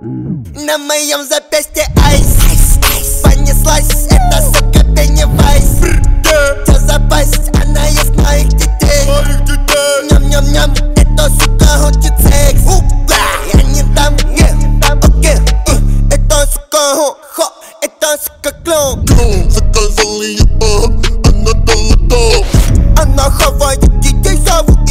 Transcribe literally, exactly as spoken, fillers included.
На моем запястье айс, понеслась эта сука Пеннивайз. Чё за пасть, она ест моих детей. Ням-ням-ням, эта сука хочет секс. Я не дам, окей. Эта сука хо, эта сука клоун. Заказал ее, она дала. Она хавает детей, зовут